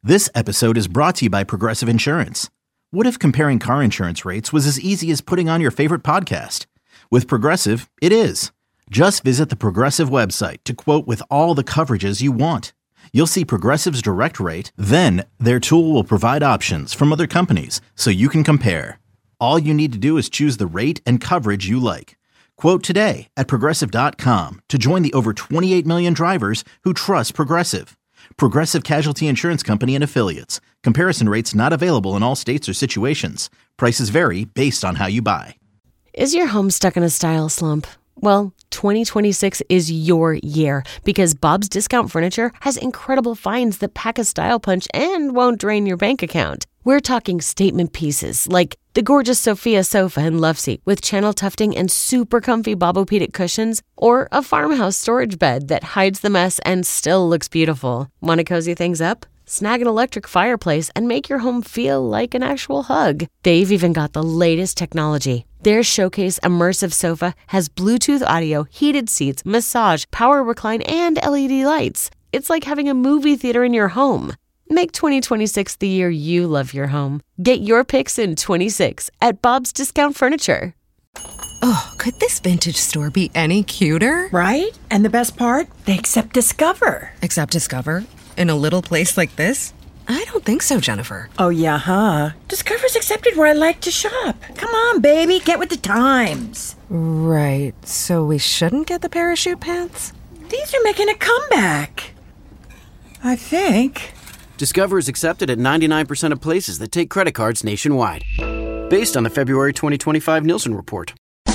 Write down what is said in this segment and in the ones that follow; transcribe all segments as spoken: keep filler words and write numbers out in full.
This episode is brought to you by Progressive Insurance. What if comparing car insurance rates was as easy as putting on your favorite podcast? With Progressive, it is. Just visit the Progressive website to quote with all the coverages you want. You'll see Progressive's direct rate, then their tool will provide options from other companies so you can compare. All you need to do is choose the rate and coverage you like. Quote today at Progressive dot com to join the over twenty-eight million drivers who trust Progressive. Progressive Casualty Insurance Company and Affiliates. Comparison rates not available in all states or situations. Prices vary based on how you buy. Is your home stuck in a style slump? Well, twenty twenty-six is your year because Bob's Discount Furniture has incredible finds that pack a style punch and won't drain your bank account. We're talking statement pieces like the gorgeous Sophia sofa and love seat with channel tufting and super comfy Bobopedic cushions, or a farmhouse storage bed that hides the mess and still looks beautiful. Want to cozy things up? Snag an electric fireplace and make your home feel like an actual hug. They've even got the latest technology. Their Showcase Immersive Sofa has Bluetooth audio, heated seats, massage, power recline, and L E D lights. It's like having a movie theater in your home. Make twenty twenty-six the year you love your home. Get your picks in twenty-six at Bob's Discount Furniture. Oh, could this vintage store be any cuter? Right? And the best part? They accept Discover. Accept Discover? In a little place like this? I don't think so, Jennifer. Oh, yeah, huh? Discover's accepted where I like to shop. Come on, baby, get with the times. Right, so we shouldn't get the parachute pants? These are making a comeback. I think. Discover is accepted at ninety-nine percent of places that take credit cards nationwide. Based on the February twenty twenty-five Nielsen report.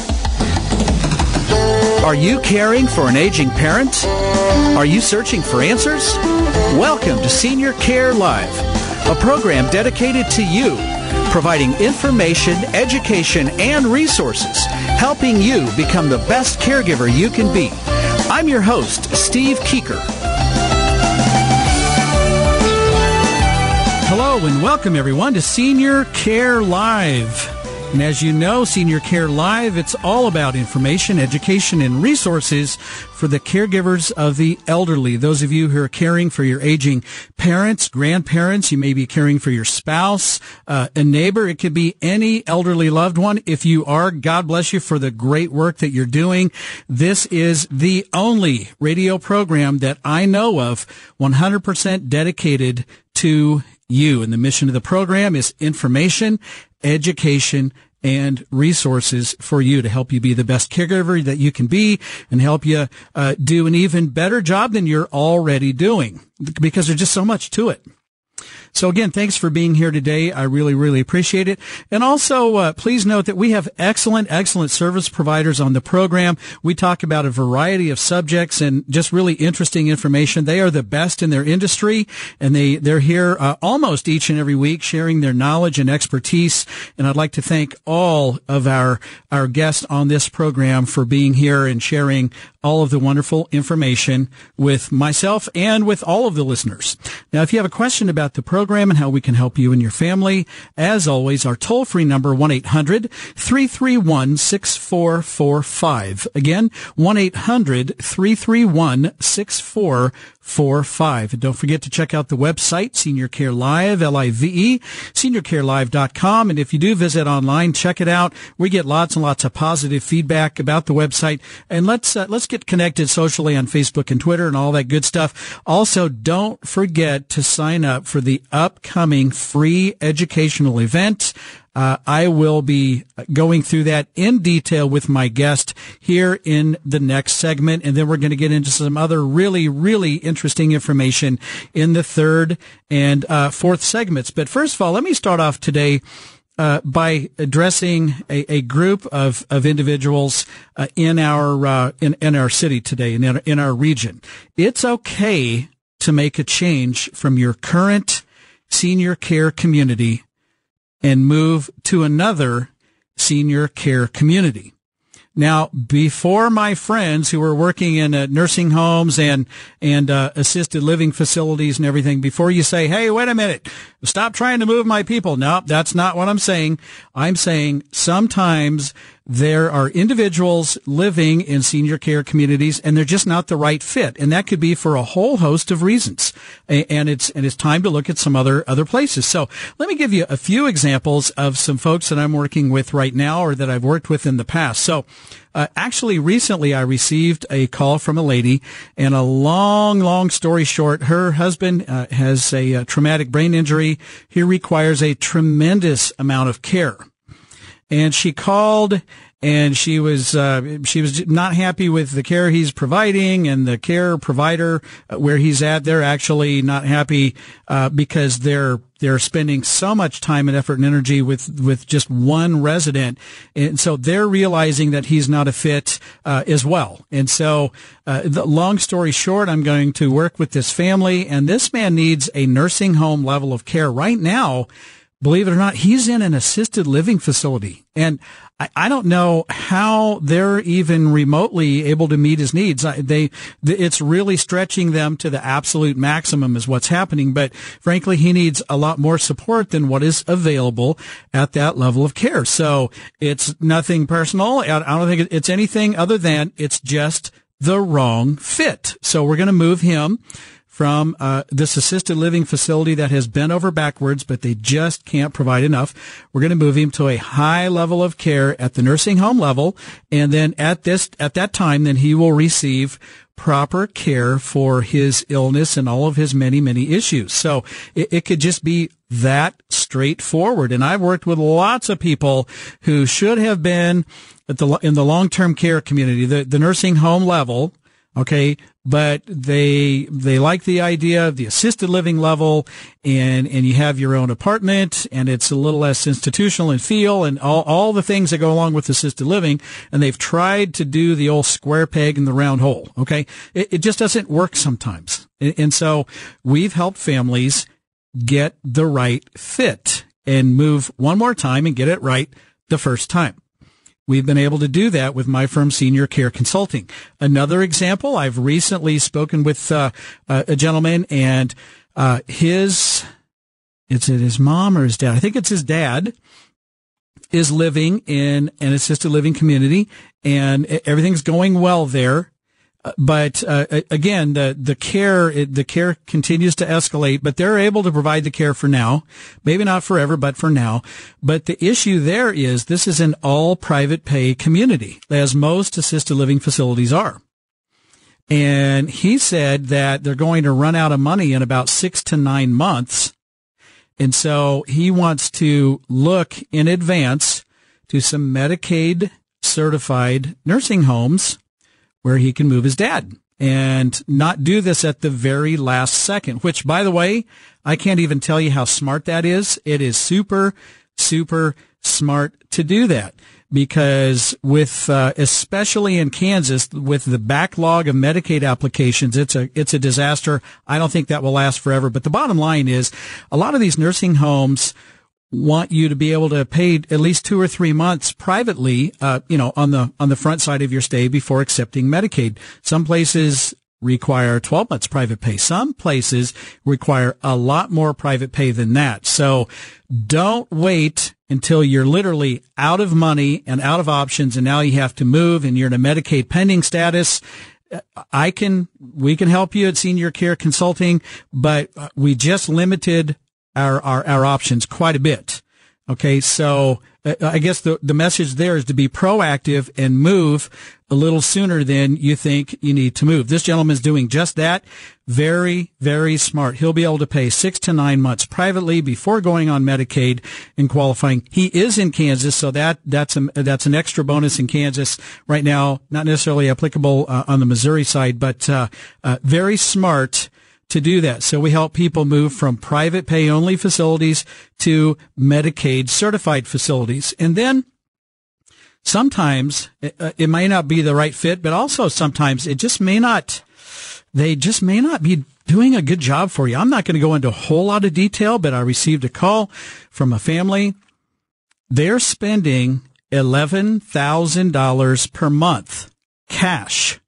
Are you caring for an aging parent? Are you searching for answers? Welcome to Senior Care Live, a program dedicated to you, providing information, education, and resources, helping you become the best caregiver you can be. I'm your host, Steve Keeker. Hello and welcome everyone to Senior Care Live. And as you know, Senior Care Live, it's all about information, education, and resources for the caregivers of the elderly. Those of you who are caring for your aging parents, grandparents, you may be caring for your spouse, uh, a neighbor. It could be any elderly loved one. If you are, God bless you for the great work that you're doing. This is the only radio program that I know of one hundred percent dedicated to you. And the mission of the program is information, education, and resources for you to help you be the best caregiver that you can be and help you uh, do an even better job than you're already doing, because there's just so much to it. So again, thanks for being here today. I really, really appreciate it. And also, uh, please note that we have excellent, excellent service providers on the program. We talk about a variety of subjects and just really interesting information. They are the best in their industry, and they, they're here uh, almost each and every week sharing their knowledge and expertise. And I'd like to thank all of our, our guests on this program for being here and sharing all of the wonderful information with myself and with all of the listeners. Now, if you have a question about the program and how we can help you and your family, as always, our toll-free number, one eight hundred three three one six four four five. Again, one eight hundred three three one six four four five. And don't forget to check out the website, Senior Care Live, L I V E, senior care live dot com. And if you do visit online, check it out. We get lots and lots of positive feedback about the website. And let's uh, let's get connected socially on Facebook and Twitter and all that good stuff. Also, don't forget to sign up for the upcoming free educational event. Uh, I will be going through that in detail with my guest here in the next segment, and then we're going to get into some other really, really interesting information in the third and uh, fourth segments. But first of all, let me start off today uh, by addressing a, a group of, of individuals uh, in our uh, in, in our city today, in our, in our region. It's okay to make a change from your current senior care community and move to another senior care community. Now, before my friends who were working in uh, nursing homes and and uh, assisted living facilities and everything, before you say, hey, wait a minute, stop trying to move my people. No, that's not what I'm saying. I'm saying sometimes there are individuals living in senior care communities, and they're just not the right fit. And that could be for a whole host of reasons. And it's, and it's time to look at some other, other places. So let me give you a few examples of some folks that I'm working with right now or that I've worked with in the past. So, uh, actually recently I received a call from a lady, and a long, long story short, her husband, uh, has a, a traumatic brain injury. He requires a tremendous amount of care. And she called, and she was uh, she was not happy with the care he's providing, and the care provider where he's at, they're actually not happy uh, because they're they're spending so much time and effort and energy with with just one resident, and so they're realizing that he's not a fit uh, as well. And so, uh, the long story short, I'm going to work with this family, and this man needs a nursing home level of care right now. Believe it or not, he's in an assisted living facility, and I, I don't know how they're even remotely able to meet his needs. I, they, it's really stretching them to the absolute maximum is what's happening. But frankly, he needs a lot more support than what is available at that level of care. So it's nothing personal. I, I don't think it's anything other than it's just the wrong fit. So we're going to move him from uh, this assisted living facility that has bent over backwards, but they just can't provide enough. We're going to move him to a high level of care at the nursing home level, and then at this at that time, then he will receive proper care for his illness and all of his many, many issues. So it, it could just be that straightforward. And I've worked with lots of people who should have been at the in the long-term care community, the, the nursing home level. Okay, but they they like the idea of the assisted living level, and and you have your own apartment, and it's a little less institutional in feel, and all all the things that go along with assisted living. And they've tried to do the old square peg in the round hole. Okay, it, it just doesn't work sometimes, and, and so we've helped families get the right fit and move one more time and get it right the first time. We've been able to do that with my firm, Senior Care Consulting. Another example, I've recently spoken with uh, a gentleman, and uh, his, is it his mom or his dad? I think it's his dad, is living in an assisted living community, and everything's going well there. But uh, again, the the care the care continues to escalate, but they're able to provide the care for now, maybe not forever, but for now. But the issue there is this is an all private pay community, as most assisted living facilities are. And he said that they're going to run out of money in about six to nine months, and so he wants to look in advance to some Medicaid certified nursing homes where he can move his dad and not do this at the very last second, which, by the way, I can't even tell you how smart that is. It is super, super smart to do that because with, uh, especially in Kansas, with the backlog of Medicaid applications, it's a, it's a disaster. I don't think that will last forever. But the bottom line is a lot of these nursing homes want you to be able to pay at least two or three months privately, uh, you know, on the, on the front side of your stay before accepting Medicaid. Some places require twelve months private pay. Some places require a lot more private pay than that. So don't wait until you're literally out of money and out of options, and now you have to move and you're in a Medicaid pending status. I can, we can help you at Senior Care Consulting, but we just limited Our, our, our options quite a bit. Okay. So uh, I guess the, the message there is to be proactive and move a little sooner than you think you need to move. This gentleman's doing just that. Very, very smart. He'll be able to pay six to nine months privately before going on Medicaid and qualifying. He is in Kansas, so that, that's a, that's an extra bonus in Kansas right now. Not necessarily applicable uh, on the Missouri side, but, uh, uh, very smart to do that. So we help people move from private pay only facilities to Medicaid certified facilities. And then sometimes it, uh, it may not be the right fit, but also sometimes it just may not, they just may not be doing a good job for you. I'm not going to go into a whole lot of detail, but I received a call from a family. They're spending eleven thousand dollars per month cash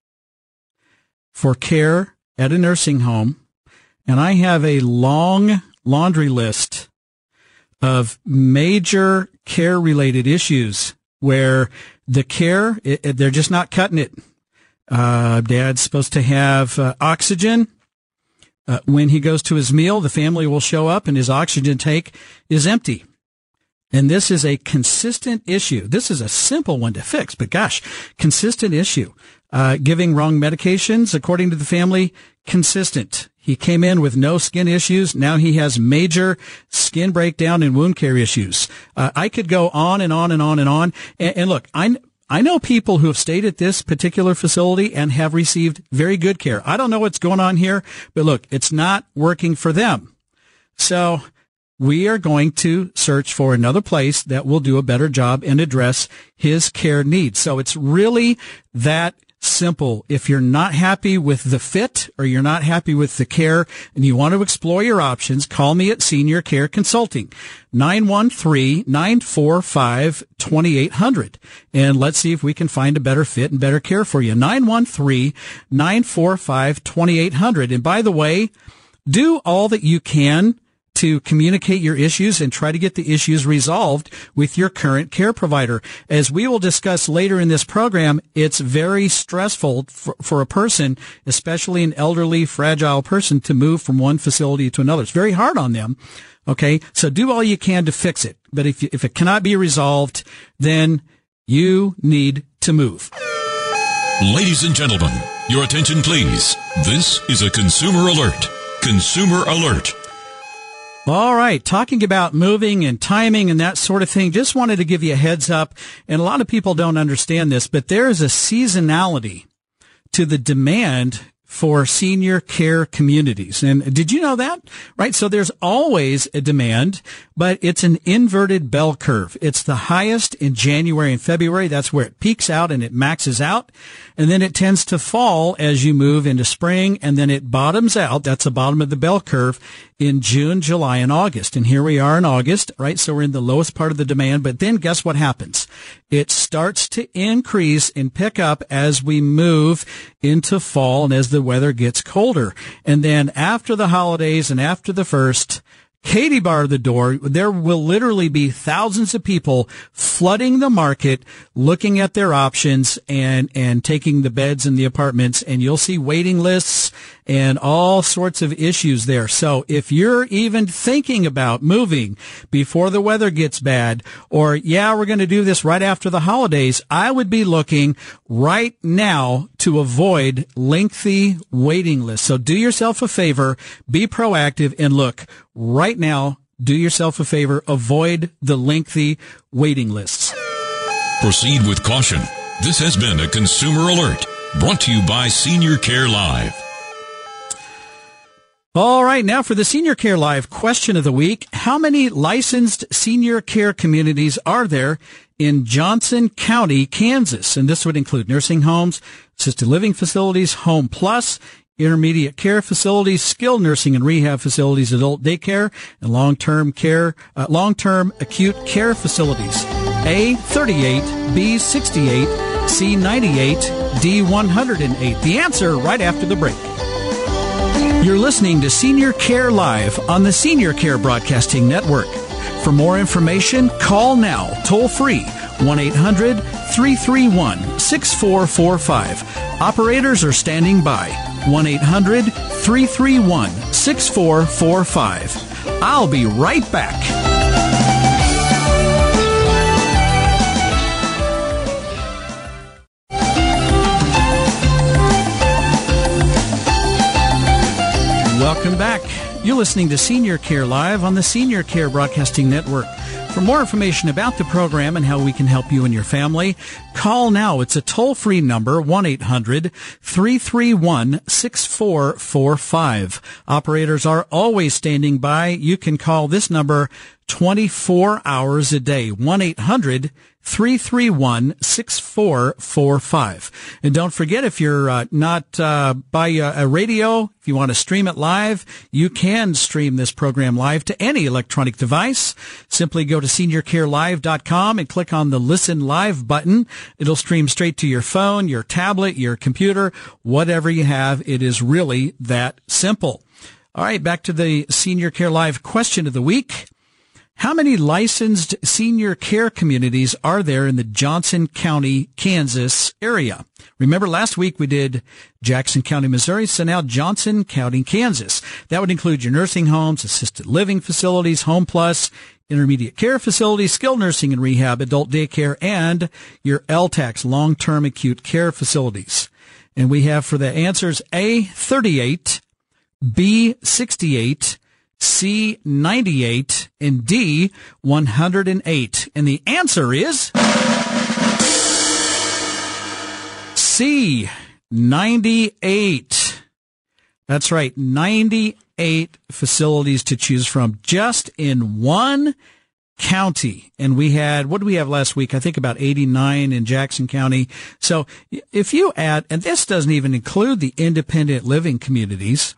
for care at a nursing home. And I have a long laundry list of major care-related issues where the care, it, it, they're just not cutting it. Uh, dad's supposed to have uh, oxygen. Uh, when he goes to his meal, the family will show up and his oxygen tank is empty. And this is a consistent issue. This is a simple one to fix, but gosh, consistent issue. Uh, giving wrong medications, according to the family, consistent. He came in with no skin issues. Now he has major skin breakdown and wound care issues. Uh, I could go on and on and on and on. And, and look, I, I know people who have stayed at this particular facility and have received very good care. I don't know what's going on here, but look, it's not working for them. So we are going to search for another place that will do a better job and address his care needs. So it's really that simple. If you're not happy with the fit or you're not happy with the care and you want to explore your options, call me at Senior Care Consulting, nine one three, nine four five, two eight zero zero. And let's see if we can find a better fit and better care for you. nine one three, nine four five, two eight zero zero. And by the way, do all that you can to communicate your issues and try to get the issues resolved with your current care provider. As we will discuss later in this program, it's very stressful for, for a person, especially an elderly, fragile person, to move from one facility to another. It's very hard on them. Okay, so do all you can to fix it. But if you, if it cannot be resolved, then you need to move. Ladies and gentlemen, your attention please. This is a consumer alert. Consumer alert. All right, talking about moving and timing and that sort of thing, just wanted to give you a heads up, and a lot of people don't understand this, but there is a seasonality to the demand for senior care communities. And did you know that? Right? So there's always a demand, but it's an inverted bell curve. It's the highest in January and February. That's where it peaks out and it maxes out. And then it tends to fall as you move into spring, and then it bottoms out. That's the bottom of the bell curve in June, July, and August. And here we are in August, right? So we're in the lowest part of the demand. But then guess what happens? It starts to increase and pick up as we move into fall and as the weather gets colder. And then after the holidays and after the first, Katie bar the door, there will literally be thousands of people flooding the market, looking at their options and, and taking the beds in the apartments, and you'll see waiting lists and all sorts of issues there. So if you're even thinking about moving before the weather gets bad, or yeah, we're going to do this right after the holidays, I would be looking right now to avoid lengthy waiting lists. So do yourself a favor, be proactive, and look, right now, do yourself a favor, avoid the lengthy waiting lists. Proceed with caution. This has been a Consumer Alert, brought to you by Senior Care Live. All right, now for the Senior Care Live question of the week. How many licensed senior care communities are there in Johnson County, Kansas? And this would include nursing homes, assisted living facilities, Home Plus, intermediate care facilities, skilled nursing and rehab facilities, adult daycare, and long-term care, uh, long-term acute care facilities. A, thirty-eight, B, sixty-eight, C, ninety-eight, D, one hundred eight. The answer right after the break. You're listening to Senior Care Live on the Senior Care Broadcasting Network. For more information, call now, toll free, one eight hundred, three three one, six four four five. Operators are standing by, one eight hundred, three three one, six four four five. I'll be right back. Welcome back. You're listening to Senior Care Live on the Senior Care Broadcasting Network. For more information about the program and how we can help you and your family, call now. It's a toll-free number, one eight hundred, three three one, six four four five. Operators are always standing by. You can call this number twenty-four hours a day, one eight hundred, three three one, six four four five. And don't forget, if you're uh, not uh, by a, a radio, if you want to stream it live, you can stream this program live to any electronic device. Simply go to senior care live dot com and click on the Listen Live button. It'll stream straight to your phone, your tablet, your computer, whatever you have. It is really that simple. All right, back to the Senior Care Live question of the week. How many licensed senior care communities are there in the Johnson County, Kansas area? Remember last week we did Jackson County, Missouri, so now Johnson County, Kansas. That would include your nursing homes, assisted living facilities, Home Plus, intermediate care facilities, skilled nursing and rehab, adult daycare, and your L TACs, long-term acute care facilities. And we have for the answers A, thirty-eight, B, sixty-eight, C, ninety-eight, and D, one hundred eight. And the answer is C, ninety-eight. That's right, ninety-eight facilities to choose from just in one county. And we had, what did we have last week? I think about eighty-nine in Jackson County. So if you add, and this doesn't even include the independent living communities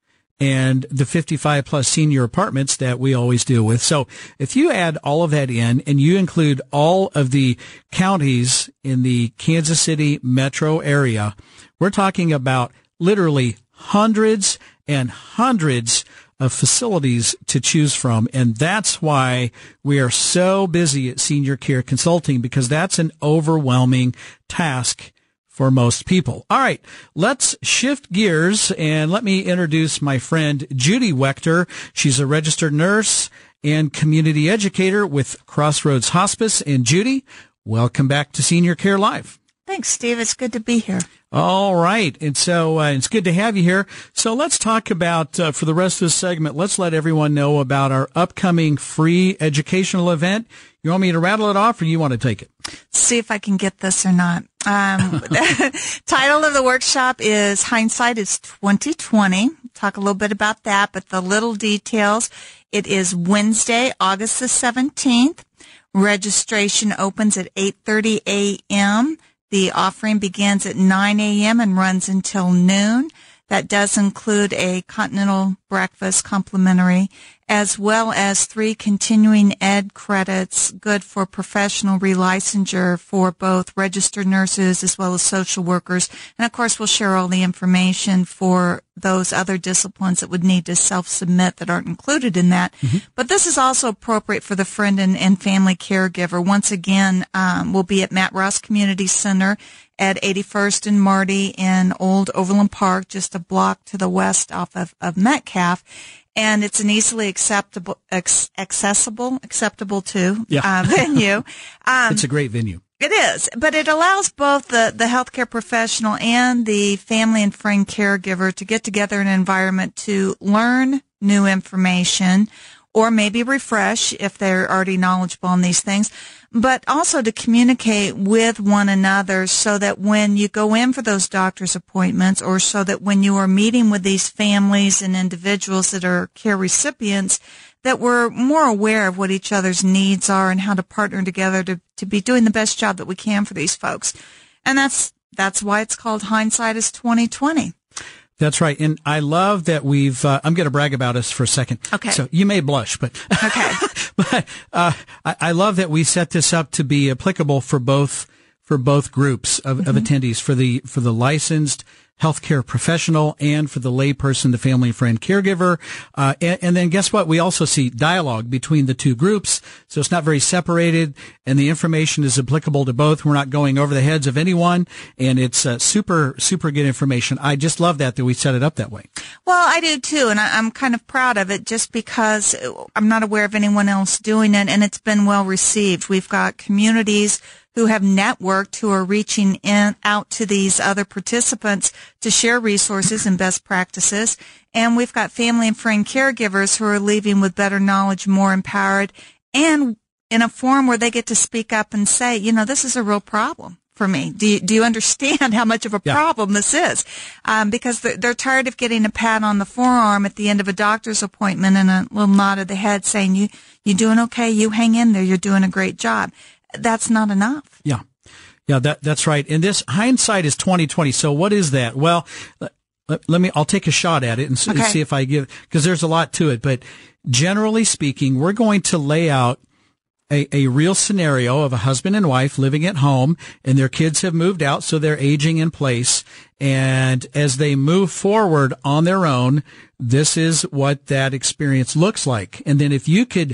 and the fifty-five plus senior apartments that we always deal with. So if you add all of that in and you include all of the counties in the Kansas City metro area, we're talking about literally hundreds and hundreds of facilities to choose from. And that's why we are so busy at Senior Care Consulting, because that's an overwhelming task for most people. All right, let's shift gears and let me introduce my friend Judy Wechter. She's a registered nurse and community educator with Crossroads Hospice. And Judy, welcome back to Senior Care Live. Thanks, Steve. It's good to be here. All right. And so uh, it's good to have you here. So let's talk about, uh, for the rest of this segment, let's let everyone know about our upcoming free educational event. You want me to rattle it off or you want to take it? See if I can get this or not. Um, the title of the workshop is Hindsight is twenty twenty. Talk a little bit about that, but the little details. It is Wednesday, August the seventeenth. Registration opens at eight thirty a.m. The offering begins at nine a.m. and runs until noon. That does include a continental breakfast complimentary, as well as three continuing ed credits, good for professional relicensure for both registered nurses as well as social workers. And of course, we'll share all the information for those other disciplines that would need to self-submit that aren't included in that. Mm-hmm. But this is also appropriate for the friend and, and family caregiver. Once again, um, we'll be at Matt Ross Community Center at eighty-first and Marty in Old Overland Park, just a block to the west off of, of Metcalf. And it's an easily acceptable, ex- accessible, acceptable to yeah. uh, venue. Um, it's a great venue. It is, but it allows both the, the healthcare professional and the family and friend caregiver to get together in an environment to learn new information or maybe refresh if they're already knowledgeable on these things, but also to communicate with one another so that when you go in for those doctor's appointments or so that when you are meeting with these families and individuals that are care recipients, that we're more aware of what each other's needs are and how to partner together to, to be doing the best job that we can for these folks. And that's that's why it's called Hindsight is twenty twenty. That's right. And I love that we've, uh, I'm going to brag about us for a second. Okay. So you may blush, but, okay. but, uh, I, I love that we set this up to be applicable for both, for both groups of, mm-hmm. of attendees, for the, for the licensed healthcare professional and for the layperson, the family and friend caregiver. Uh, and, and then guess what? We also see dialogue between the two groups. So it's not very separated and the information is applicable to both. We're not going over the heads of anyone and it's uh, super, super good information. I just love that, that we set it up that way. Well, I do too. And I, I'm kind of proud of it just because I'm not aware of anyone else doing it and it's been well received. We've got communities who have networked, who are reaching in, out to these other participants to share resources and best practices. And we've got family and friend caregivers who are leaving with better knowledge, more empowered, and in a forum where they get to speak up and say, you know, this is a real problem for me. Do you, do you understand how much of a yeah. problem this is? Um, because they're, they're tired of getting a pat on the forearm at the end of a doctor's appointment and a little nod of the head saying, you, you doing okay? You hang in there. You're doing a great job. That's not enough. Yeah. Yeah, that, that's right. And this hindsight is twenty twenty. So what is that? Well, let, let me, I'll take a shot at it and, okay. and see if I give, because there's a lot to it. But generally speaking, we're going to lay out a, a real scenario of a husband and wife living at home and their kids have moved out. So they're aging in place. And as they move forward on their own, this is what that experience looks like. And then if you could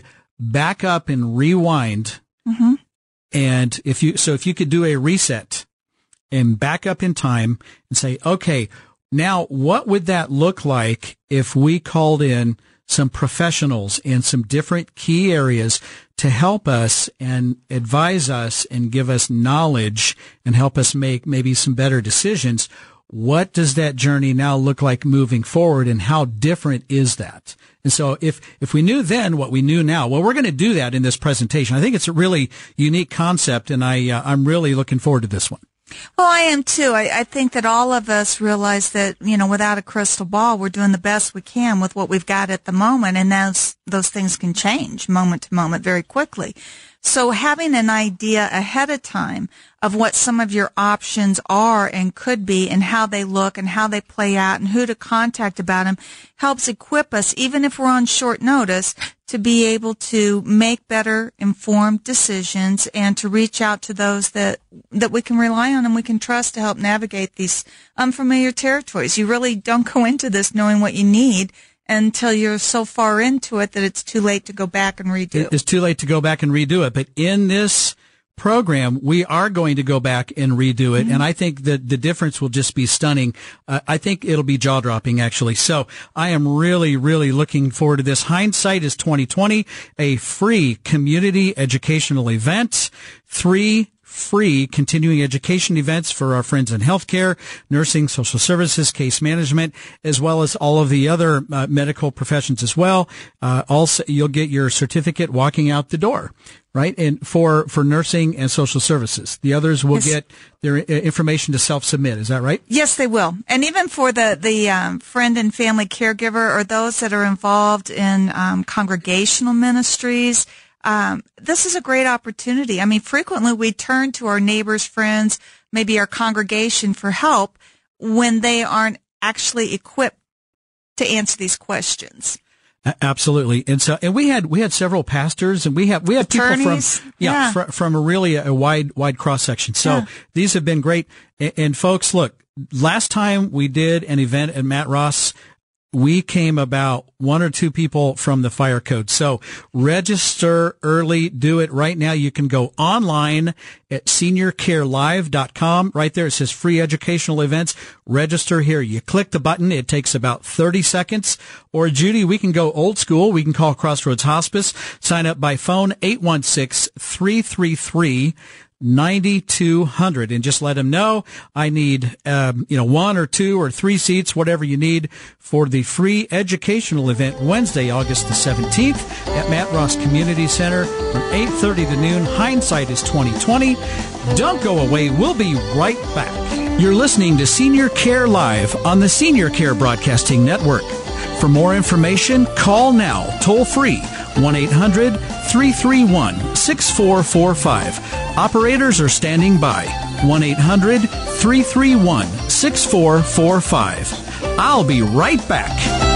back up and rewind. Mm-hmm. And if you, so if you could do a reset and back up in time and say, okay, now what would that look like if we called in some professionals in some different key areas to help us and advise us and give us knowledge and help us make maybe some better decisions? What does that journey now look like moving forward, and how different is that? And so if, if we knew then what we knew now, well, we're going to do that in this presentation. I think it's a really unique concept, and I, uh, I'm really looking forward to this one. Well, I am too. I, I think that all of us realize that, you know, without a crystal ball, we're doing the best we can with what we've got at the moment, and those, those things can change moment to moment very quickly. So having an idea ahead of time of what some of your options are and could be and how they look and how they play out and who to contact about them helps equip us, even if we're on short notice, to be able to make better informed decisions and to reach out to those that, that we can rely on and we can trust to help navigate these unfamiliar territories. You really don't go into this knowing what you need until you're so far into it that it's too late to go back and redo. It's too late to go back and redo it. But in this program, we are going to go back and redo it. Mm-hmm. And I think that the difference will just be stunning. Uh, I think it'll be jaw-dropping, actually. So I am really, really looking forward to this. Hindsight is twenty twenty, a free community educational event. Three free continuing education events for our friends in healthcare, nursing, social services, case management, as well as all of the other uh, medical professions as well. Uh, also, you'll get your certificate walking out the door, right? And for, for nursing and social services, the others will yes. get their uh, information to self-submit. Is that right? Yes, they will. And even for the, the, um, friend and family caregiver or those that are involved in, um, congregational ministries, Um, this is a great opportunity. I mean, frequently we turn to our neighbors, friends, maybe our congregation for help when they aren't actually equipped to answer these questions. Absolutely. And so, and we had, we had several pastors and we have, we have Attorneys, people from, yeah, yeah. Fr- from a really a wide, wide cross section. So yeah. these have been great. And, and folks, look, last time we did an event at Matt Ross, we came about one or two people from the fire code. So register early. Do it right now. You can go online at senior care live dot com. Right there, it says free educational events. Register here. You click the button. It takes about thirty seconds. Or, Judy, we can go old school. We can call Crossroads Hospice. Sign up by phone, eight one six, three three three, ninety-two hundred, and just let them know I need, um, you know, one or two or three seats, whatever you need, for the free educational event Wednesday, August the seventeenth at Matt Ross Community Center from eight thirty to noon. Hindsight is twenty twenty. Don't go away. We'll be right back. You're listening to Senior Care Live on the Senior Care Broadcasting Network. For more information, call now, toll free, one eight hundred, three three one, six four four five. Operators are standing by, one eight hundred, three three one, six four four five. I'll be right back.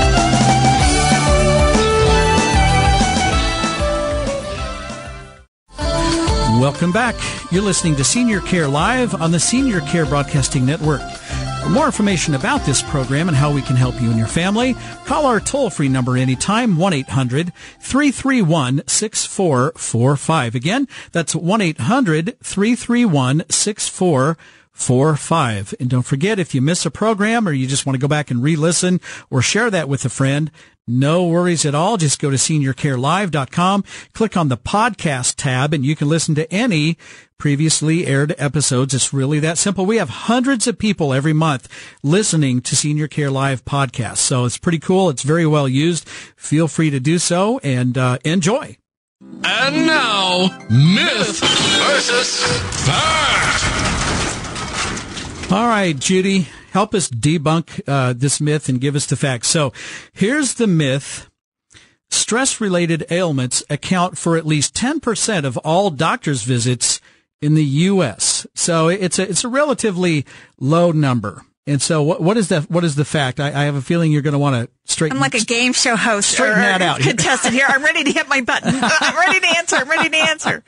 Welcome back. You're listening to Senior Care Live on the Senior Care Broadcasting Network. For more information about this program and how we can help you and your family, call our toll-free number anytime, one eight hundred, three three one, six four four five. Again, that's one eight hundred, three three one, six four four five. And don't forget, if you miss a program or you just want to go back and re-listen or share that with a friend, no worries at all. Just go to senior care live dot com, click on the podcast tab, and you can listen to any previously aired episodes. It's really that simple. We have hundreds of people every month listening to Senior Care Live podcasts. So it's pretty cool. It's very well used. Feel free to do so and uh, enjoy. And now, Myth versus Fact. All right, Judy, help us debunk uh, this myth and give us the facts. So here's the myth. Stress-related ailments account for at least ten percent of all doctor's visits in the U S. So it's a, it's a relatively low number. And so what, what is the, what is the fact? I, I have a feeling you're going to want to straighten. I'm like a game show host. Straighten that out. Contestant here. I'm ready to hit my button. I'm ready to answer. I'm ready to answer.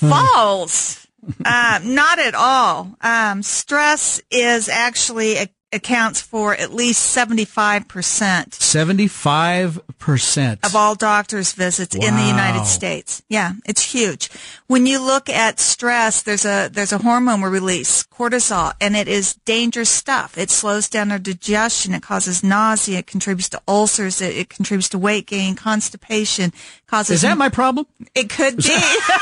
False. Um, not at all. Um, stress is actually a, accounts for at least seventy-five percent. seventy-five percent. Of all doctor's visits Wow. in the United States. Yeah, it's huge. When you look at stress, there's a there's a hormone we release, cortisol, and it is dangerous stuff. It slows down our digestion. It causes nausea. It contributes to ulcers. It, it contributes to weight gain, constipation. Causes Is that my problem? It could be.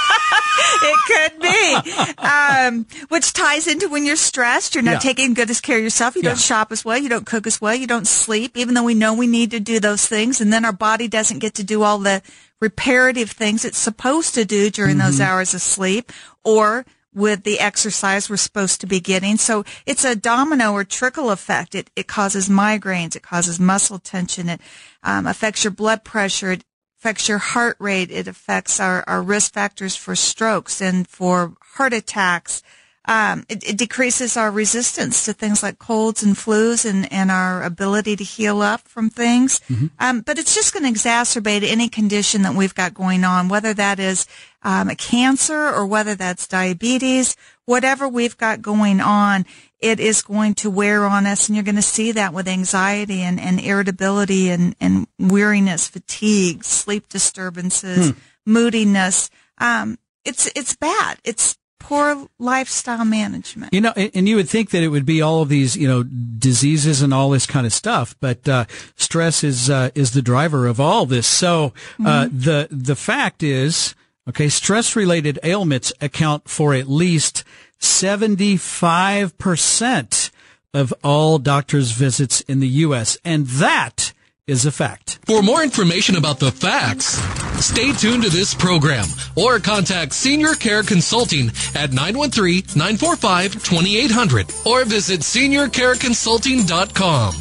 It could be. Um, which ties into when you're stressed, you're not Yeah. taking good care of yourself. You Yeah. don't shop as well. You don't cook as well. You don't sleep, even though we know we need to do those things. And then our body doesn't get to do all the reparative things it's supposed to do during Mm-hmm. those hours of sleep or with the exercise we're supposed to be getting. So it's a domino or trickle effect. It, it causes migraines. It causes muscle tension. It um, affects your blood pressure. It affects your heart rate. It affects our, our risk factors for strokes and for heart attacks. Um, it, it decreases our resistance to things like colds and flus and, and our ability to heal up from things. Mm-hmm. Um, but it's just going to exacerbate any condition that we've got going on, whether that is um, a cancer or whether that's diabetes, whatever we've got going on, it is going to wear on us. And you're going to see that with anxiety and, and irritability and, and weariness, fatigue, sleep disturbances, hmm. moodiness. Um, it's, it's bad. It's poor lifestyle management. You know, and you would think that it would be all of these, you know, diseases and all this kind of stuff, but uh, stress is uh, is the driver of all this. So uh, mm-hmm. the the fact is, okay, stress-related ailments account for at least seventy-five percent of all doctors' visits in the U S, and that is a fact. For more information about the facts, stay tuned to this program or contact Senior Care Consulting at nine one three, nine four five, two eight zero zero or visit senior care consulting dot com.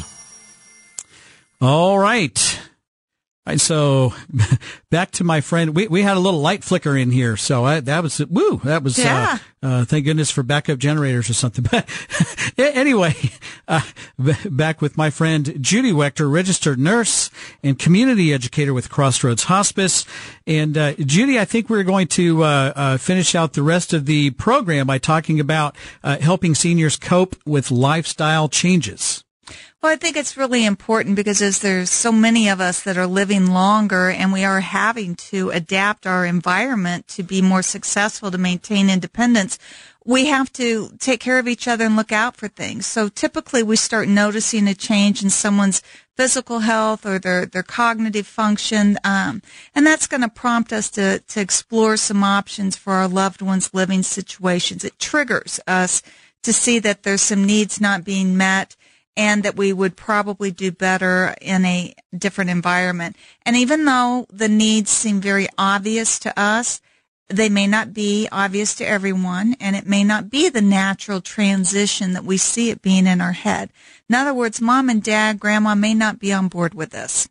All right. All right, so back to my friend. We we had a little light flicker in here, so I, that was woo. That was yeah. uh, uh, thank goodness for backup generators or something. But anyway, uh, b- back with my friend Judy Wechter, registered nurse and community educator with Crossroads Hospice. And uh, Judy, I think we're going to uh, uh, finish out the rest of the program by talking about uh, helping seniors cope with lifestyle changes. Well, I think it's really important because as there's so many of us that are living longer and we are having to adapt our environment to be more successful, to maintain independence, we have to take care of each other and look out for things. So typically we start noticing a change in someone's physical health or their, their cognitive function, um, and that's going to prompt us to, to explore some options for our loved ones' living situations. It triggers us to see that there's some needs not being met and that we would probably do better in a different environment. And even though the needs seem very obvious to us, they may not be obvious to everyone, and it may not be the natural transition that we see it being in our head. In other words, mom and dad, grandma may not be on board with this.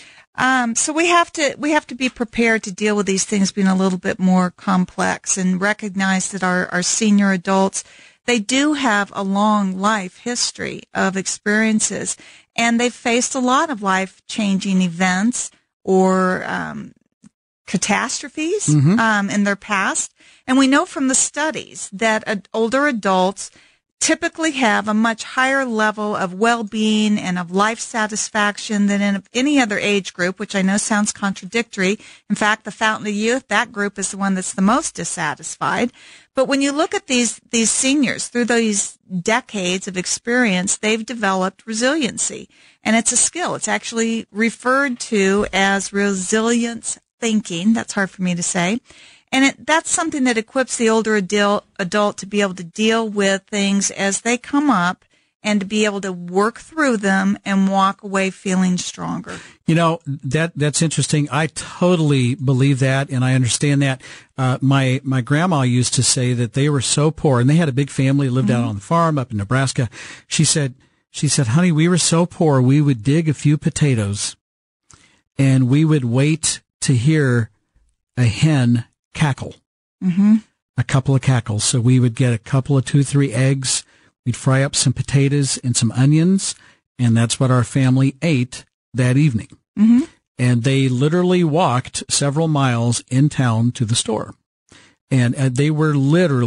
Um, so we have to we have to be prepared to deal with these things being a little bit more complex and recognize that our, our senior adults, they do have a long life history of experiences, and they've faced a lot of life-changing events or um, catastrophes mm-hmm. um, in their past. And we know from the studies that uh, older adults typically have a much higher level of well-being and of life satisfaction than in any other age group, which I know sounds contradictory. In fact, the Fountain of Youth, that group is the one that's the most dissatisfied. But when you look at these these seniors through these decades of experience, they've developed resiliency. And it's a skill. It's actually referred to as resilience thinking. That's hard for me to say. And it, that's something that equips the older adult, adult to be able to deal with things as they come up and to be able to work through them and walk away feeling stronger. You know, that that's interesting. I totally believe that, and I understand that. Uh, my my grandma used to say that they were so poor, and they had a big family, lived mm-hmm. out on the farm up in Nebraska. She said, she said, honey, we were so poor, we would dig a few potatoes, and we would wait to hear a hen cackle, mm-hmm. a couple of cackles. So we would get a couple of two, three eggs. We'd fry up some potatoes and some onions, and that's what our family ate that evening. Mm-hmm. And they literally walked several miles in town to the store. And uh, they were literally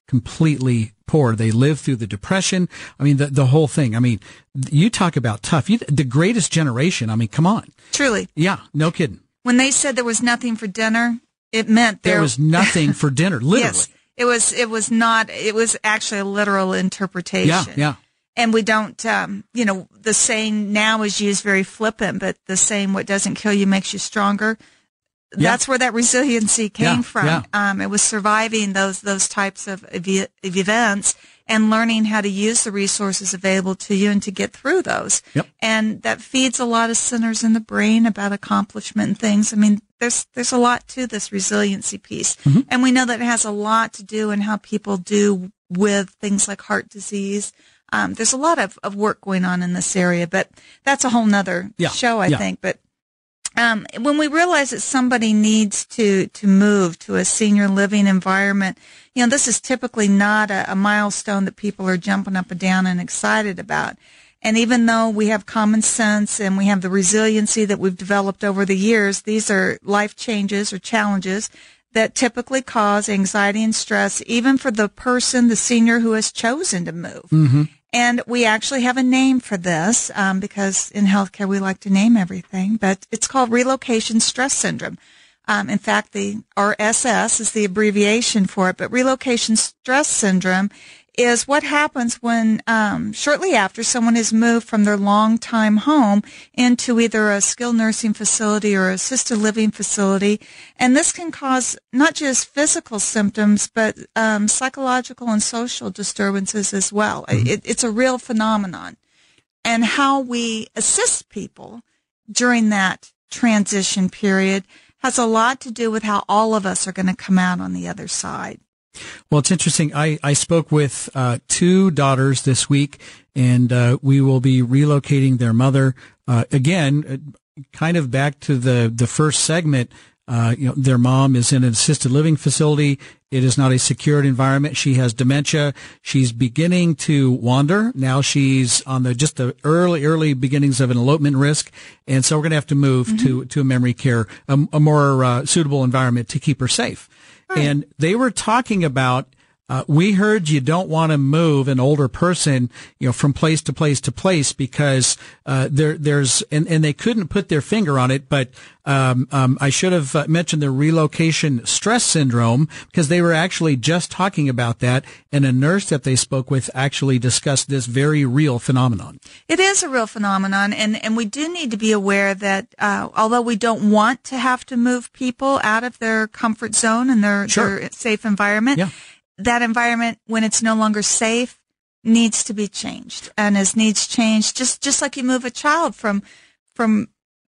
completely poor. They lived through the Depression. I mean, the the whole thing. I mean, you talk about tough. You, the greatest generation. I mean, come on. Truly. Yeah, no kidding. When they said there was nothing for dinner, it meant there, there was nothing for dinner, literally. Yes, it was, it was not, it was actually a literal interpretation. Yeah, yeah. And we don't, um, you know, the saying now is used very flippant, but the saying, what doesn't kill you makes you stronger. Yeah. That's where that resiliency came yeah, from. Yeah. Um, it was surviving those, those types of, of events and learning how to use the resources available to you and to get through those. Yep. And that feeds a lot of centers in the brain about accomplishment and things. I mean, there's, there's a lot to this resiliency piece. Mm-hmm. And we know that it has a lot to do in how people do with things like heart disease. Um, there's a lot of, of work going on in this area, but that's a whole nother yeah. show, I yeah. think. But Um, when we realize that somebody needs to, to move to a senior living environment, you know, this is typically not a, a milestone that people are jumping up and down and excited about. And even though we have common sense and we have the resiliency that we've developed over the years, these are life changes or challenges that typically cause anxiety and stress, even for the person, the senior who has chosen to move. Mm-hmm. And we actually have a name for this um, because in healthcare we like to name everything, but it's called relocation stress syndrome. Um, in fact, the R S S is the abbreviation for it, but relocation stress syndrome is what happens when um, shortly after someone has moved from their long-time home into either a skilled nursing facility or assisted living facility. And this can cause not just physical symptoms, but um, psychological and social disturbances as well. Mm-hmm. It, it's a real phenomenon. And how we assist people during that transition period has a lot to do with how all of us are going to come out on the other side. Well, it's interesting. I, I spoke with uh, two daughters this week, and uh, we will be relocating their mother. Uh, again, kind of back to the, the first segment, uh, you know, their mom is in an assisted living facility. It is not a secured environment. She has dementia. She's beginning to wander. Now she's on the just the early, early beginnings of an elopement risk. And so we're going to have to move mm-hmm. to, to a memory care, a, a more uh, suitable environment to keep her safe. Right. And they were talking about, uh, we heard you don't want to move an older person, you know, from place to place to place because, uh, there, there's, and, and they couldn't put their finger on it, but, um, um, I should have mentioned the relocation stress syndrome because they were actually just talking about that. And a nurse that they spoke with actually discussed this very real phenomenon. It is a real phenomenon. And, and we do need to be aware that, uh, although we don't want to have to move people out of their comfort zone and their, sure. their safe environment, yeah. that environment, when it's no longer safe, needs to be changed. And as needs changed, just, just like you move a child from, from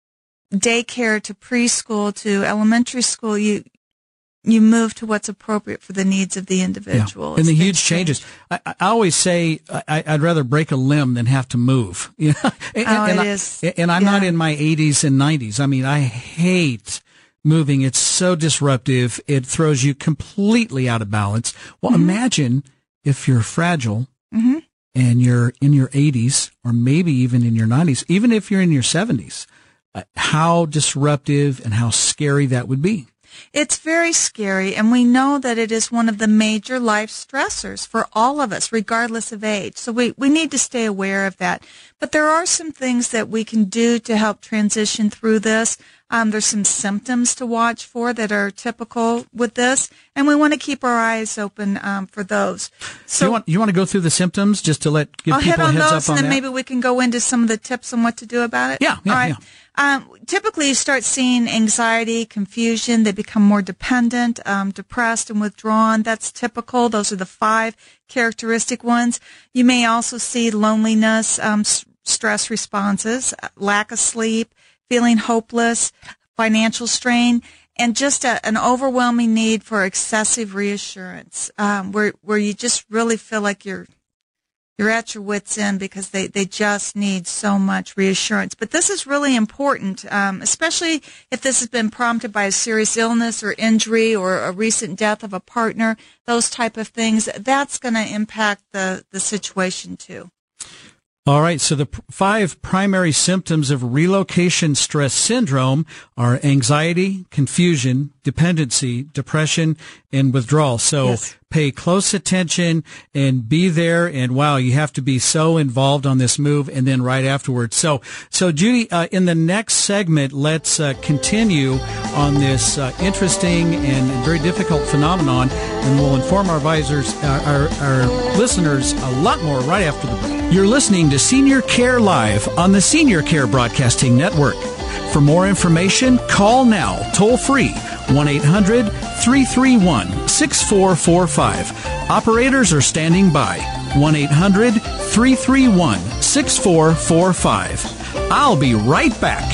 daycare to preschool to elementary school, you, you move to what's appropriate for the needs of the individual. Yeah. And the huge changes. I, I always say I, I'd rather break a limb than have to move. You know? and, oh, and it I, is. And I'm yeah. not in my eighties and nineties. I mean, I hate moving. It's so disruptive. It throws you completely out of balance. Well, mm-hmm. imagine if you're fragile mm-hmm. and you're in your eighties or maybe even in your nineties, even if you're in your seventies, uh, how disruptive and how scary that would be. It's very scary, and we know that it is one of the major life stressors for all of us, regardless of age. So we, we need to stay aware of that. But there are some things that we can do to help transition through this. Um, there's some symptoms to watch for that are typical with this, and we want to keep our eyes open um, for those. So you want you want to go through the symptoms just to let give I'll people hit on a heads those, up on and then that? maybe we can go into some of the tips on what to do about it. Yeah, yeah, All right. yeah. Um, typically, you start seeing anxiety, confusion. They become more dependent, um, depressed, and withdrawn. That's typical. Those are the five characteristic ones. You may also see loneliness, um, s- stress responses, lack of sleep, feeling hopeless, financial strain, and just a, an overwhelming need for excessive reassurance, um, where where you just really feel like you're you're at your wits' end because they, they just need so much reassurance. But this is really important, um, especially if this has been prompted by a serious illness or injury or a recent death of a partner, those type of things. That's going to impact the, the situation too. All right, so the p- five primary symptoms of relocation stress syndrome are anxiety, confusion, dependency, depression, and withdrawal. So yes. Pay close attention and be there. And wow, you have to be so involved on this move and then right afterwards. So, so Judy, uh, in the next segment, let's uh, continue on this uh, interesting and very difficult phenomenon, and we'll inform our advisors, uh, our, our listeners a lot more right after the break. You're listening to Senior Care Live on the Senior Care Broadcasting Network. For more information, call now, toll free, one eight hundred three three one six four four five. Operators are standing by, one eight hundred three three one six four four five. I'll be right back.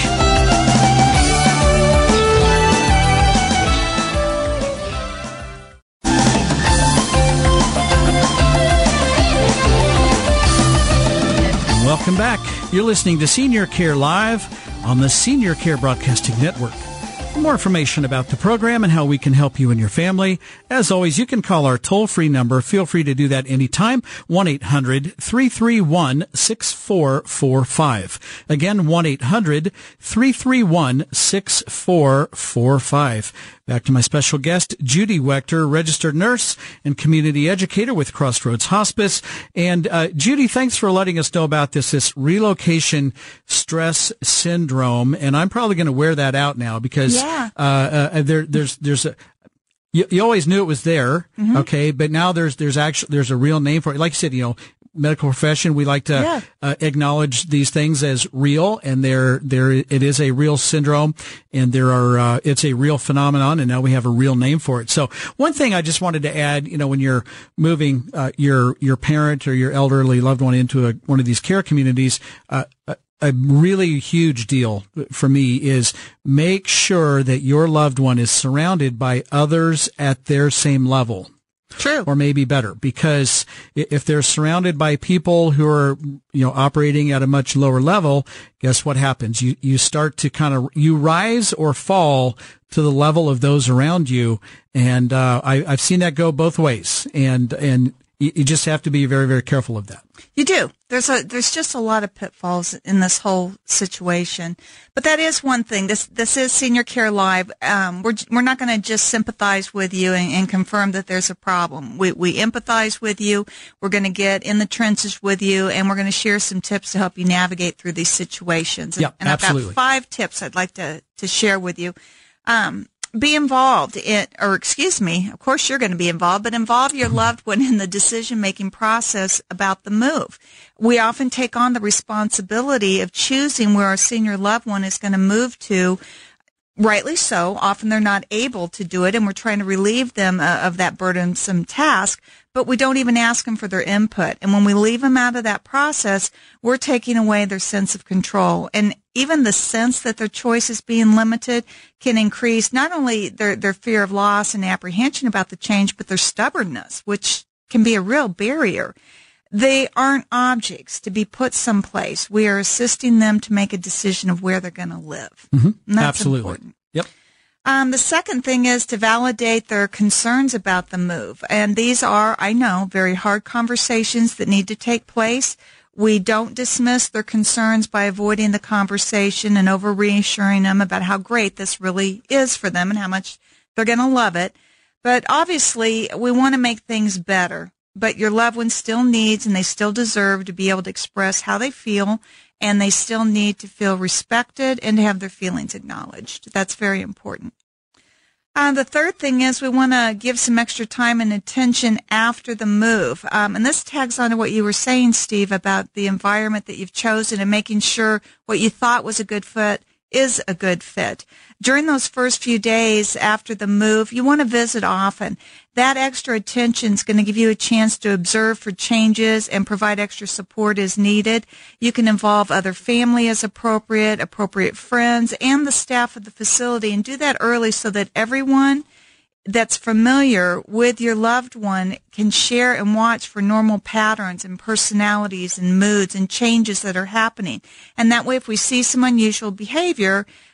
Welcome back. You're listening to Senior Care Live on the Senior Care Broadcasting Network. For more information about the program and how we can help you and your family, as always, you can call our toll-free number. Feel free to do that anytime, one eight hundred three three one six four four five. Again, one eight hundred three three one six four four five. Back to my special guest, Judy Wechter, registered nurse and community educator with Crossroads Hospice. And uh, Judy, thanks for letting us know about this, this relocation stress syndrome. And I'm probably going to wear that out now because yeah. uh, uh, there, there's there's a you, you always knew it was there, mm-hmm. okay, but now there's there's actually there's a real name for it. Like you said, you know, medical profession, we like to yeah. uh, acknowledge these things as real, and there, there, it is a real syndrome, and there are, uh, it's a real phenomenon, and now we have a real name for it. So one thing I just wanted to add, you know, when you're moving, uh, your, your parent or your elderly loved one into a, one of these care communities, uh, a, a really huge deal for me is make sure that your loved one is surrounded by others at their same level. True. Or maybe better, because if they're surrounded by people who are, you know, operating at a much lower level, guess what happens? You, you start to kind of, you rise or fall to the level of those around you. And, uh, I, I've seen that go both ways. And, and you, you just have to be very, very careful of that. You do. There's a, there's just a lot of pitfalls in this whole situation. But that is one thing. This, this is Senior Care Live. Um, we're, we're not going to just sympathize with you and, and confirm that there's a problem. We, we empathize with you. We're going to get in the trenches with you, and we're going to share some tips to help you navigate through these situations. And, yeah, and absolutely. I've got five tips I'd like to, to share with you. Um, Be involved in, or excuse me, of course you're going to be involved, but involve your loved one in the decision-making process about the move. We often take on the responsibility of choosing where our senior loved one is going to move to. Rightly so. Often they're not able to do it, and we're trying to relieve them uh, of that burdensome task, but we don't even ask them for their input. And when we leave them out of that process, we're taking away their sense of control. And even the sense that their choice is being limited can increase not only their, their fear of loss and apprehension about the change, but their stubbornness, which can be a real barrier. They aren't objects to be put someplace. We are assisting them to make a decision of where they're going to live. Mm-hmm. And that's Absolutely. important. Yep. Um, the second thing is to validate their concerns about the move. And these are, I know, very hard conversations that need to take place. We don't dismiss their concerns by avoiding the conversation and over reassuring them about how great this really is for them and how much they're going to love it. But obviously, we want to make things better. But your loved one still needs and they still deserve to be able to express how they feel, and they still need to feel respected and to have their feelings acknowledged. That's very important. Uh, the third thing is we want to give some extra time and attention after the move. Um, and this tags on to what you were saying, Steve, about the environment that you've chosen and making sure what you thought was a good fit is a good fit. During those first few days after the move, you want to visit often. That extra attention is going to give you a chance to observe for changes and provide extra support as needed. You can involve other family as appropriate, appropriate friends, and the staff of the facility, and do that early so that everyone that's familiar with your loved one can share and watch for normal patterns and personalities and moods and changes that are happening. And that way, if we see some unusual behavior,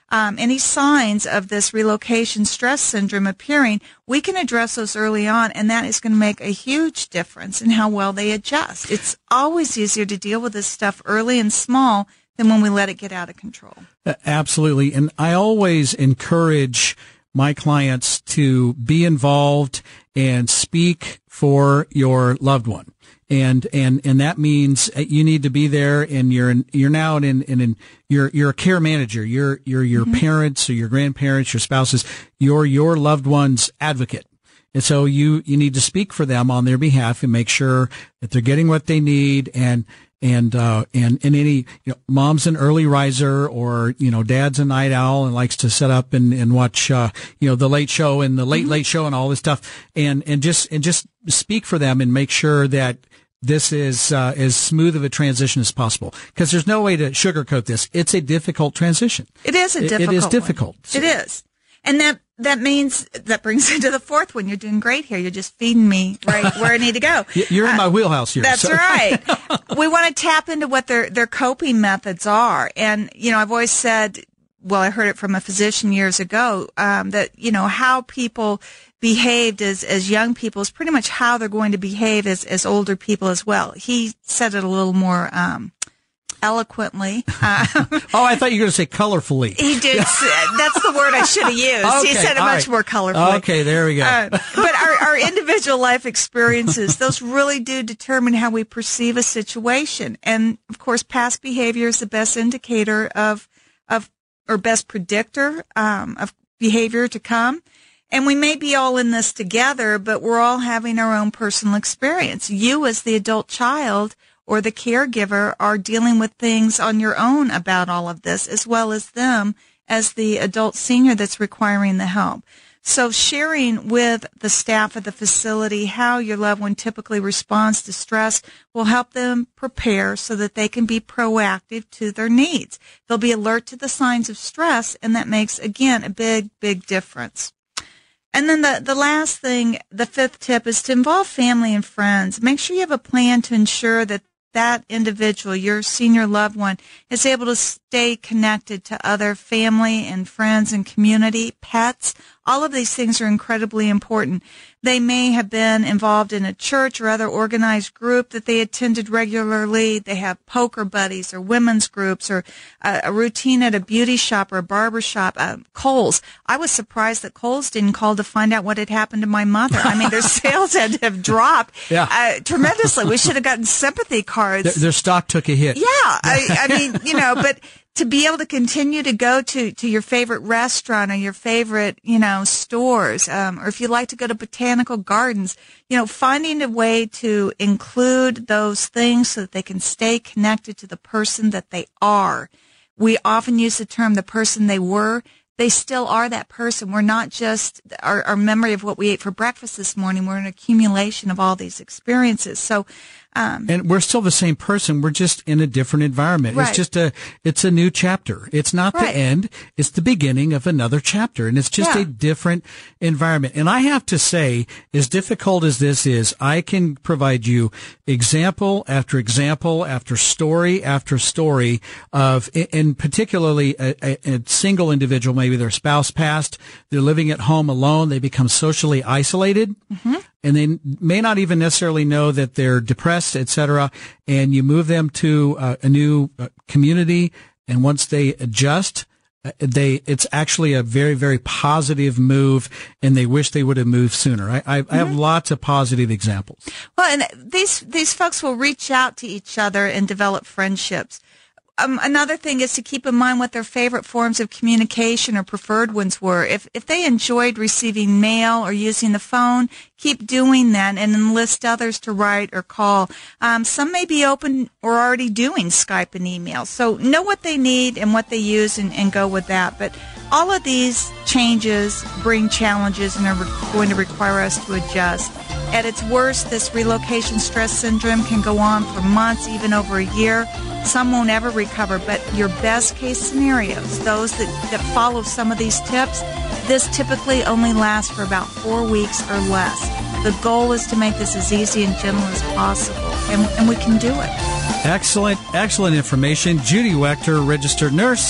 um, any signs of this relocation stress syndrome appearing, we can address those early on, and that is going to make a huge difference in how well they adjust. It's always easier to deal with this stuff early and small than when we let it get out of control. Uh, absolutely. And I always encourage my clients to be involved and speak for your loved one. And, and, and that means you need to be there, and you're, in, you're now in, in, in, you're, you're a care manager. You're, you're your mm-hmm. parents or your grandparents, your spouses, you're your loved one's advocate. And so you, you need to speak for them on their behalf and make sure that they're getting what they need. And, and, uh, and, and any, you know, mom's an early riser, or, you know, dad's a night owl and likes to sit up and, and watch, uh, you know, the late show and the late, mm-hmm. late show and all this stuff. And, and just, and just speak for them and make sure that this is, uh, as smooth of a transition as possible. Because there's no way to sugarcoat this. It's a difficult transition. It is a difficult It, it is difficult. One. It is. And that, that means, that brings into the fourth one. You're doing great here. You're just feeding me right where I need to go. You're in uh, my wheelhouse here. That's so. right. We want to tap into what their, their coping methods are. And, you know, I've always said, well, I heard it from a physician years ago, um, that, you know, how people behaved as, as young people is pretty much how they're going to behave as, as older people as well. He said it a little more, um, eloquently. Uh, oh, I thought you were going to say colorfully. He did. That's the word I should have used. Okay, he said it much right. more colorfully. Okay, there we go. Uh, but our, our individual life experiences, those really do determine how we perceive a situation. And, of course, past behavior is the best indicator of, of or best predictor um, of behavior to come. And we may be all in this together, but we're all having our own personal experience. You, as the adult child or the caregiver, are dealing with things on your own about all of this, as well as them as the adult senior that's requiring the help. So sharing with the staff of the facility how your loved one typically responds to stress will help them prepare so that they can be proactive to their needs. They'll be alert to the signs of stress, and that makes, again, a big, big difference. And then the, the last thing, the fifth tip, is to involve family and friends. Make sure you have a plan to ensure that that individual, your senior loved one, is able to stay connected to other family and friends and community, pets. All of these things are incredibly important. They may have been involved in a church or other organized group that they attended regularly. They have poker buddies or women's groups, or a, a routine at a beauty shop or a barber shop. Uh, Kohl's. I was surprised that Kohl's didn't call to find out what had happened to my mother. I mean, their sales had to have dropped yeah. uh, tremendously. We should have gotten sympathy cards. Their, their stock took a hit. Yeah. I, I mean, you know, but to be able to continue to go to, to your favorite restaurant or your favorite, you know, stores, um, or if you like to go to botanical gardens, you know, finding a way to include those things so that they can stay connected to the person that they are. We often use the term the person they were. They still are that person. We're not just our, our memory of what we ate for breakfast this morning. We're an accumulation of all these experiences. So, um, and we're still the same person. We're just in a different environment. Right. It's just a, it's a new chapter. It's not right. the end. It's the beginning of another chapter. And it's just yeah. a different environment. And I have to say, as difficult as this is, I can provide you example after example after story after story of, and particularly a, a, a single individual, maybe their spouse passed, they're living at home alone, they become socially isolated. Mm-hmm. And they may not even necessarily know that they're depressed, et cetera. And you move them to uh, a new uh, community, and once they adjust, uh, they it's actually a very, very positive move, and they wish they would have moved sooner. I, I, mm-hmm. I have lots of positive examples. Well, and these these folks will reach out to each other and develop friendships. Um, another thing is to keep in mind what their favorite forms of communication or preferred ones were. If if they enjoyed receiving mail or using the phone, keep doing that and enlist others to write or call. Um, some may be open or already doing Skype and email. So know what they need and what they use, and, and go with that. But all of these changes bring challenges and are re- going to require us to adjust. At its worst, this relocation stress syndrome can go on for months, even over a year. Some won't ever recover, but your best case scenarios, those that, that follow some of these tips, this typically only lasts for about four weeks or less. The goal is to make this as easy and gentle as possible, and, and we can do it. Excellent, excellent information. Judy Wechter, registered nurse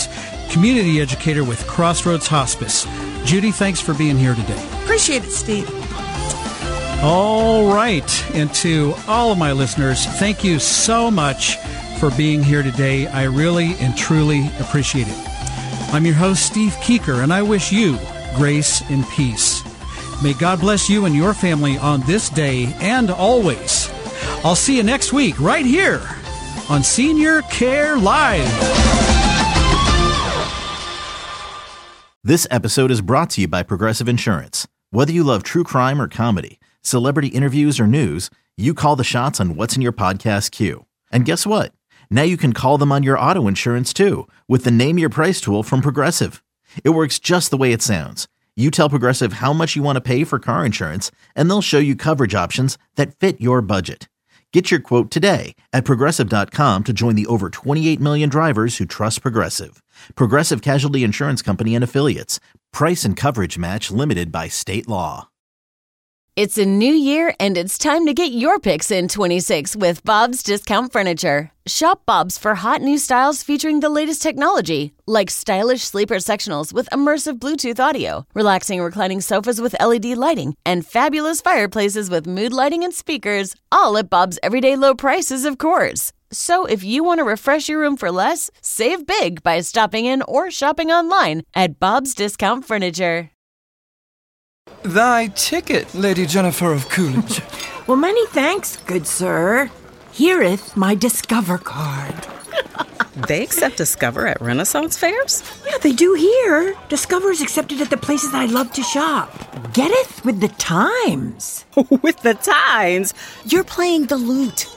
community educator with Crossroads Hospice. Judy, thanks for being here today. Appreciate it, Steve. All right. And to all of my listeners, thank you so much for being here today. I really and truly appreciate it. I'm your host, Steve Keeker, and I wish you grace and peace. May God bless you and your family on this day and always. I'll see you next week right here on Senior Care Live. This episode is brought to you by Progressive Insurance. Whether you love true crime or comedy, celebrity interviews or news, you call the shots on what's in your podcast queue. And guess what? Now you can call them on your auto insurance too with the Name Your Price tool from Progressive. It works just the way it sounds. You tell Progressive how much you want to pay for car insurance, and they'll show you coverage options that fit your budget. Get your quote today at Progressive dot com to join the over twenty-eight million drivers who trust Progressive. Progressive Casualty Insurance Company and Affiliates. Price and coverage match limited by state law. It's a new year, and it's time to get your picks in twenty-six with Bob's Discount Furniture. Shop Bob's for hot new styles featuring the latest technology, like stylish sleeper sectionals with immersive Bluetooth audio, relaxing reclining sofas with L E D lighting, and fabulous fireplaces with mood lighting and speakers, all at Bob's everyday low prices, of course. So if you want to refresh your room for less, save big by stopping in or shopping online at Bob's Discount Furniture. Thy ticket, Lady Jennifer of Coolidge. Well, many thanks, good sir. Hereeth my Discover card. They accept Discover at Renaissance fairs? Yeah, they do here. Discover is accepted at the places I love to shop. Getteth with the times. With the times? You're playing the lute.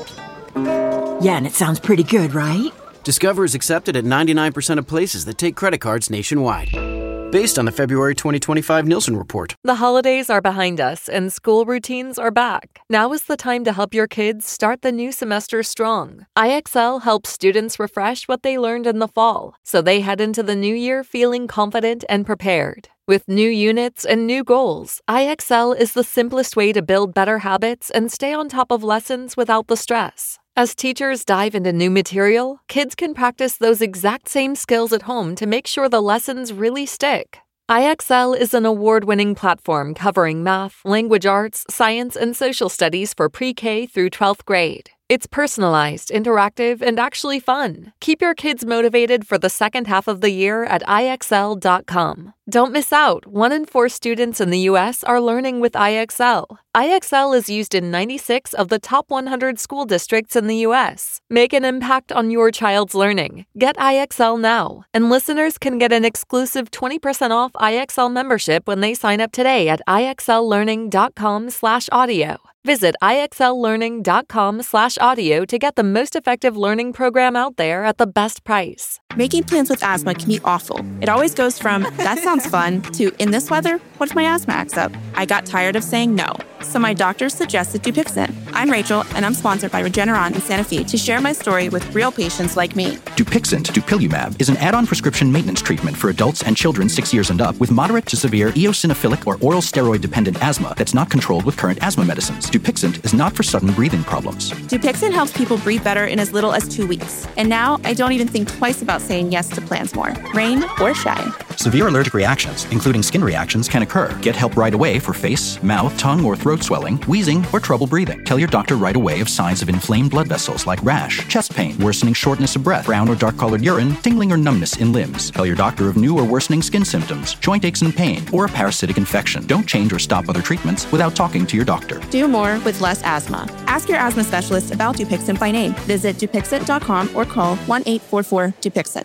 Yeah, and it sounds pretty good, right? Discover is accepted at ninety-nine percent of places that take credit cards nationwide. Based on the February twenty twenty-five Nielsen report. The holidays are behind us and school routines are back. Now is the time to help your kids start the new semester strong. I X L helps students refresh what they learned in the fall, so they head into the new year feeling confident and prepared. With new units and new goals, I X L is the simplest way to build better habits and stay on top of lessons without the stress. As teachers dive into new material, kids can practice those exact same skills at home to make sure the lessons really stick. I X L is an award-winning platform covering math, language arts, science, and social studies for pre-K through twelfth grade. It's personalized, interactive, and actually fun. Keep your kids motivated for the second half of the year at I X L dot com. Don't miss out. One in four students in the U S are learning with I X L. I X L is used in ninety-six of the top one hundred school districts in the U S. Make an impact on your child's learning. Get I X L now. And listeners can get an exclusive twenty percent off I X L membership when they sign up today at I X L learning dot com slash audio. Visit I X L learning dot com slash audio to get the most effective learning program out there at the best price. Making plans with asthma can be awful. It always goes from, that sounds fun, to, in this weather, what if my asthma acts up? I got tired of saying no, so my doctor suggested Dupixent. I'm Rachel, and I'm sponsored by Regeneron in Santa Fe to share my story with real patients like me. Dupixent, dupilumab, is an add-on prescription maintenance treatment for adults and children six years and up with moderate to severe eosinophilic or oral steroid-dependent asthma that's not controlled with current asthma medicines. Dupixent is not for sudden breathing problems. Dupixent helps people breathe better in as little as two weeks. And now, I don't even think twice about saying yes to plans more, rain or shine. Severe allergic reactions, including skin reactions, can occur. Get help right away for face, mouth, tongue, or throat swelling, wheezing, or trouble breathing. Tell your doctor right away of signs of inflamed blood vessels like rash, chest pain, worsening shortness of breath, brown or dark-colored urine, tingling or numbness in limbs. Tell your doctor of new or worsening skin symptoms, joint aches and pain, or a parasitic infection. Don't change or stop other treatments without talking to your doctor. Do more with less asthma. Ask your asthma specialist about Dupixent by name. Visit Dupixent dot com or call one eight four four Dupixent.